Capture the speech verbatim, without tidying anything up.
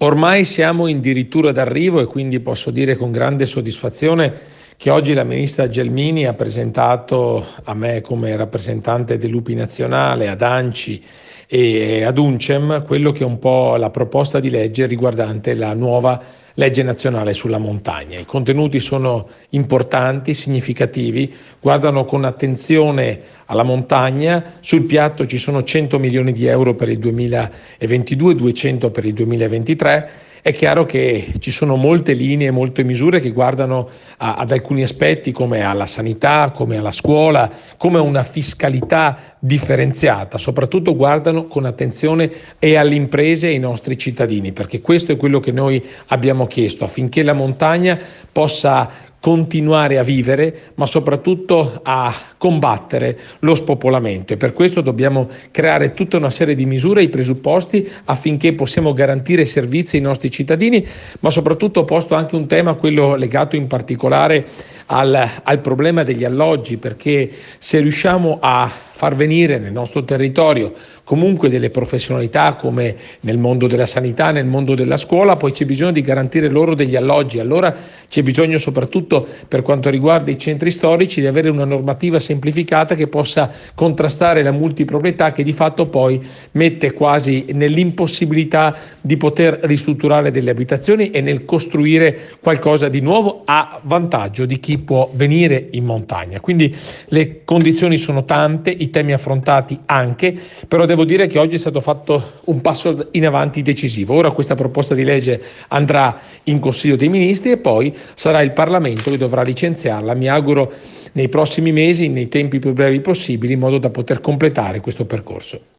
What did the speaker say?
Ormai siamo addirittura d'arrivo e quindi posso dire con grande soddisfazione che oggi la ministra Gelmini ha presentato a me come rappresentante dell'U P I nazionale, ad ANCI e ad UNCEM, quello che è un po' la proposta di legge riguardante la nuova legge nazionale sulla montagna. I contenuti sono importanti, significativi, guardano con attenzione alla montagna. Sul piatto ci sono cento milioni di euro per il duemilaventidue, duecento per il duemilaventitré. È chiaro che ci sono molte linee, molte misure che guardano a, ad alcuni aspetti come alla sanità, come alla scuola, come a una fiscalità differenziata, soprattutto guardano con attenzione e alle imprese e ai nostri cittadini, perché questo è quello che noi abbiamo chiesto affinché la montagna possa continuare a vivere, ma soprattutto a combattere lo spopolamento. E per questo dobbiamo creare tutta una serie di misure e i presupposti affinché possiamo garantire servizi ai nostri cittadini, ma soprattutto ho posto anche un tema, quello legato in particolare al, al problema degli alloggi, perché se riusciamo a far venire nel nostro territorio comunque delle professionalità come nel mondo della sanità, nel mondo della scuola, poi c'è bisogno di garantire loro degli alloggi. Allora c'è bisogno soprattutto per quanto riguarda i centri storici di avere una normativa semplificata che possa contrastare la multiproprietà che di fatto poi mette quasi nell'impossibilità di poter ristrutturare delle abitazioni e nel costruire qualcosa di nuovo a vantaggio di chi può venire in montagna. Quindi le condizioni sono tante, i temi affrontati anche, però devo dire che oggi è stato fatto un passo in avanti decisivo. Ora questa proposta di legge andrà in Consiglio dei Ministri e poi sarà il Parlamento che dovrà licenziarla, mi auguro nei prossimi mesi, nei tempi più brevi possibili, in modo da poter completare questo percorso.